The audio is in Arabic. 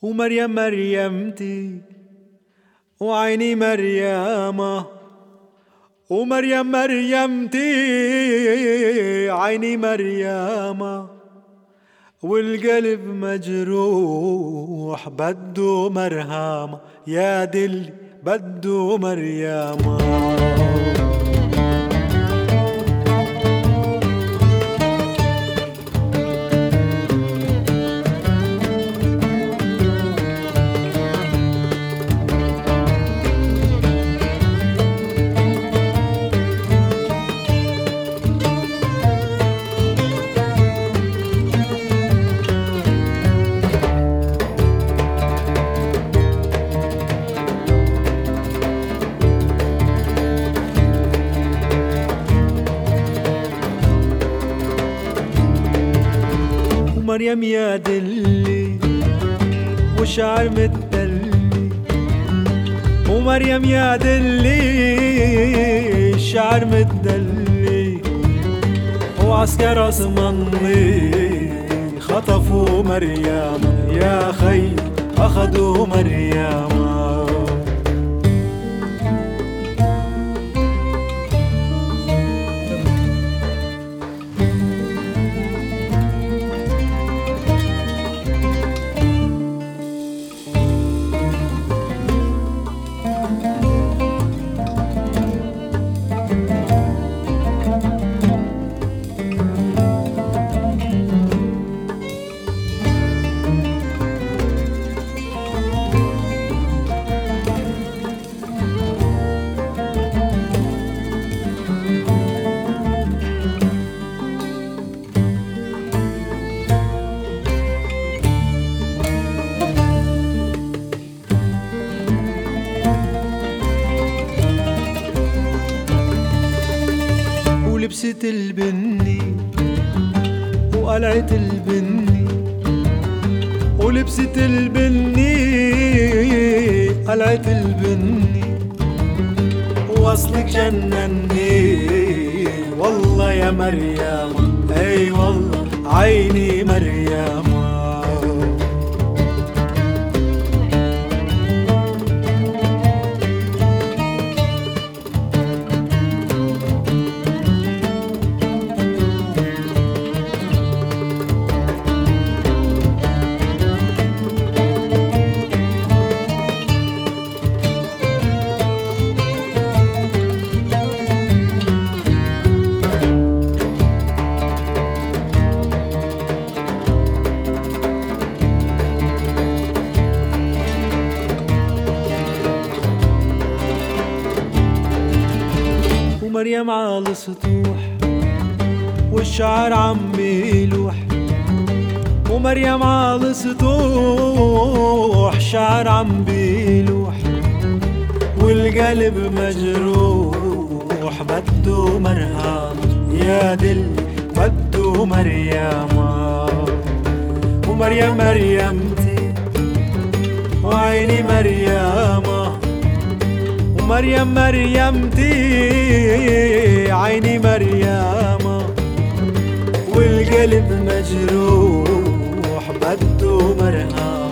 ومريم مريمتي وعيني مريمة، ومريم مريمتي عيني مريمة، والقلب مجروح بده مرهمة، يا دلي بده مريمة. مريم يا دلي وشعر متدلي، ومريم يا دلي شعر متدلي، وعسكر عثماني خطفوا مريم، يا خي أخذوا مريم. ولبست البني وقلعت البني، ولبست البني قلعت البني، وأصلك جنني والله يا مريم، اي والله عيني مريم. ومريم على السطوح والشعر عم بيلوح، ومريم على السطوح شعر عم بيلوح، والقلب مجروح بده مرهم، يا دل بده مريم. ومريم مريمتي وعيني مريمة، ومريم مريمتي عيني مريمة، والقلب مجروح بده مرهم.